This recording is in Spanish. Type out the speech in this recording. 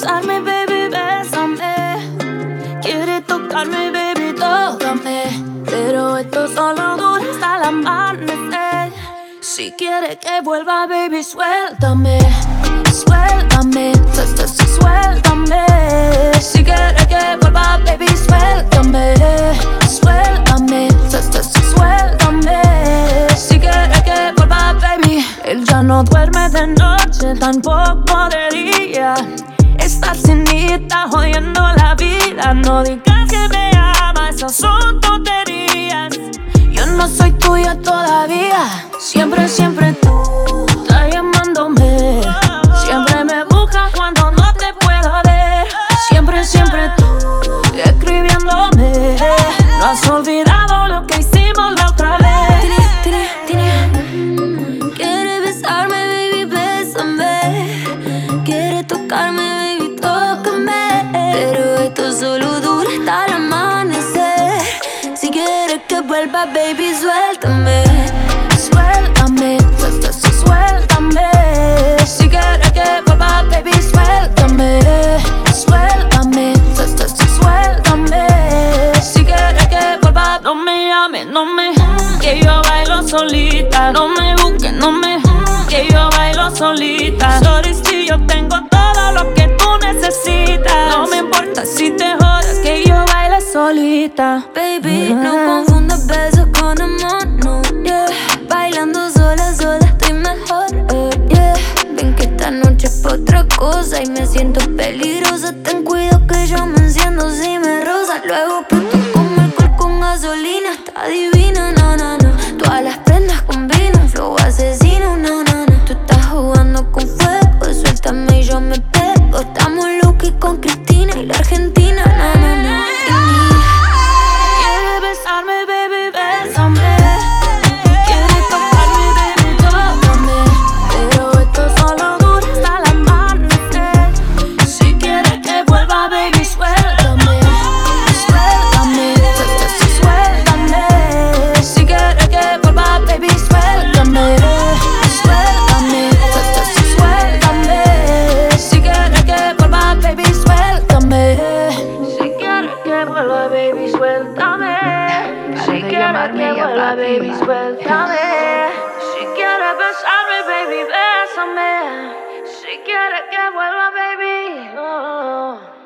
besarme, baby, bésame. Quiere tocarme, baby, tócame. Pero esto solo dura hasta el amanecer. Si quiere que vuelva, baby, suéltame. Suéltame, suéltame. Si quiere que vuelva, baby, suéltame. Suéltame, suéltame. Si quiere que vuelva, baby. Él ya no duerme de noche, tampoco de día. Estar sin mí está jodiendo la vida. No digas que me amas, esas son tonterías. Yo no soy tuya todavía. Siempre, siempre tú estás llamándome. Siempre me buscas cuando no te puedo ver. Siempre, siempre tú escribiéndome. No has olvidado lo que hicimos la otra vez. Quiere besarme, baby, bésame. Quiere tocarme, baby, tócame. Pero esto solo dura hasta el amanecer. Si quieres que vuelva, baby, suéltame. Suéltame, suéltame. Si quieres que vuelva, baby, suéltame. Suéltame, suéltame. Si quieres que vuelva, no me llames, no me. Que yo bailo solita. No me busques, no me. Que yo bailo solita. Sorry si yo tengo todo lo que tú necesitas. No me importa si te jodas, que yo baile solita. Baby, no confundas besos con amor, no, yeah. Bailando sola, sola estoy mejor, yeah. Ven que esta noche es pa' otra cosa y me siento peligrosa. Ten cuidado que yo me enciendo si me rozas. Luego pronto como alcohol con gasolina. Está divina, no, no, no. Todas las prendas combinan, flow asesino, no, no, no. Tú estás jugando con fuego, suéltame y yo me pego. Estamos Lucky con Cristina y la Argentina, no, no, no. Quiere besarme, baby, bésame. Quiere tocarme, baby, tócame. Pero esto solo dura hasta el amanecer. Si quiere que vuelva, baby, suéltame. Suéltame, suéltame. Si quiere que vuelva, baby, suéltame. Suéltame, suéltame. Si quiere que vuelva, baby, suéltame. Si quiere que vuelva, baby, suéltame. Si quiere que vuelva, baby, suéltame. Si quiere besarme, baby, bésame. Si quiere que vuelva, baby, oh.